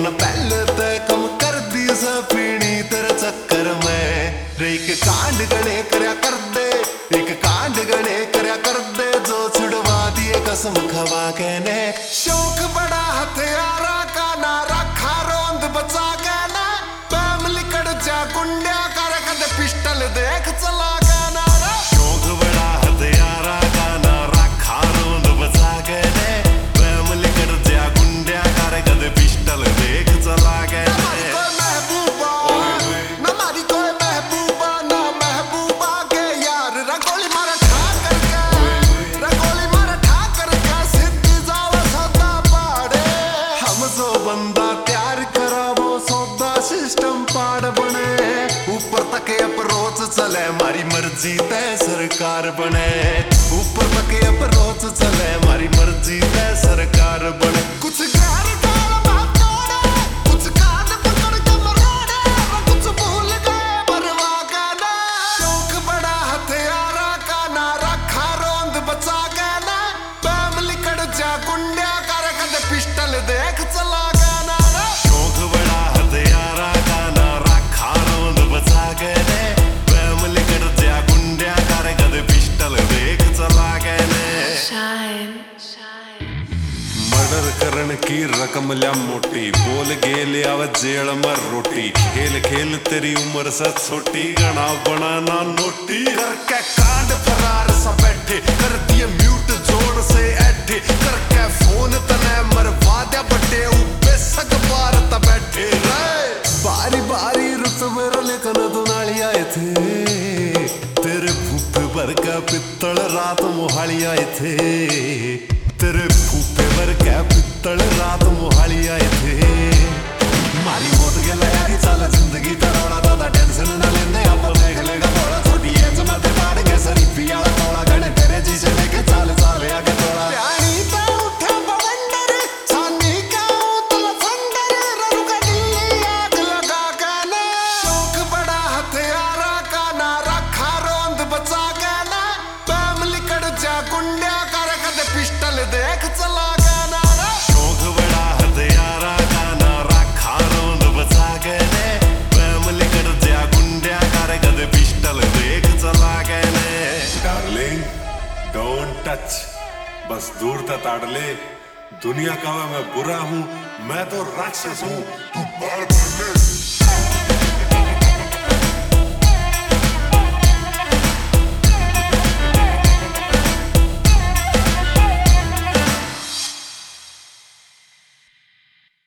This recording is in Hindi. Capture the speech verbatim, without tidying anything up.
मन पहले ते कम कर दी सपीनी तेरे चक्कर में रे एक कांड गणे करया कर दे एक कांड गणे करया कर दे जो छुड़वा दिए कसम खवा के ने शौक बड़ा हथियारा का ना रखा रोंद बचा के ना पैम लिकड़ जा गुंडा कर कद पिस्टल देख चला के ना शौक बड़ा हथियारा का ना रखा रोंद बचा के ने पैम लिकड़ जा गुंडा कर कद पिस्टल देख चला के बंदा तैयार करा वो सौदा सिस्टम पाड़ बने ऊपर तक अप्रोच चले मारी मर्जी तय सरकार बने ऊपर तक अप्रोच चले मारी मर्जी तय सरकार बने कुछ गैर डाल बात तोड़े कुछ कान पकड़ के मरोड़े कुछ भूल गए परवाह का ना शौक बड़ा हथियारा का ना रखा रोंद बचा के ना पैम लिकड़ जा गुंडा कर कद पिस्टल देख चला मर्डर करन की रकम ल्या मोटी बोल गेल आव जेल में रोटी खेल खेल तेरी उम्र से छोटी गणा बनाना नोटी करके कांड फरार सा बैठे कर दिए म्यूट जोड़ से ऐठे करके फोन तने मरवा दे बटे ऊपे सग बार त बैठे बारी बारी रुत मेरा लेकिन दुनाली आए थे तेरे फूफे भर का पित्तल रात मोहाली आए थे तेरे फूफे भर का पित्तल रात मोहाली आए थे मारी मौत के लया की चाल जिंदगी तरोड़ा दादा टेंशन न लेने अब देख लेगा थोड़ा छोटी एज में ते बाढ़ के सरी पिया थोड़ा गणे तेरे जी से लेके चाल चाल आगे थोड़ा प्यानी पे उठा बवंडर सानी का उतल फंडर रुका दिल्ली आग लगा के ना शौक बड़ा हथियारा का ना रखा रोंद बचा के ना पैम लिकड़ जा गुंडा कर कद पिस्टल देख चला के ना शौक बड़ा हथियारा का ना रखा रोंद बचा के ने पैम लिकड़ जा गुंडा कर कद पिस्टल देख चला के ने डार्लिंग डोंट टच बस दूर तक ताड़ ले दुनिया का मैं बुरा हूँ मैं तो राक्षस हूँ तू बाल